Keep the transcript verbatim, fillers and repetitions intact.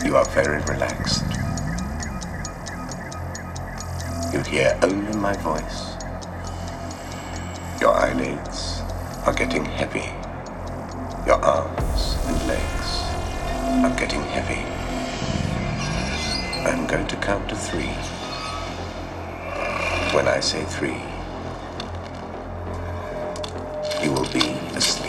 You are very relaxed. You hear only my voice. Your eyelids are getting heavy. Your arms and legs are getting heavy. I'm going to count to three. When I say three, you will be asleep.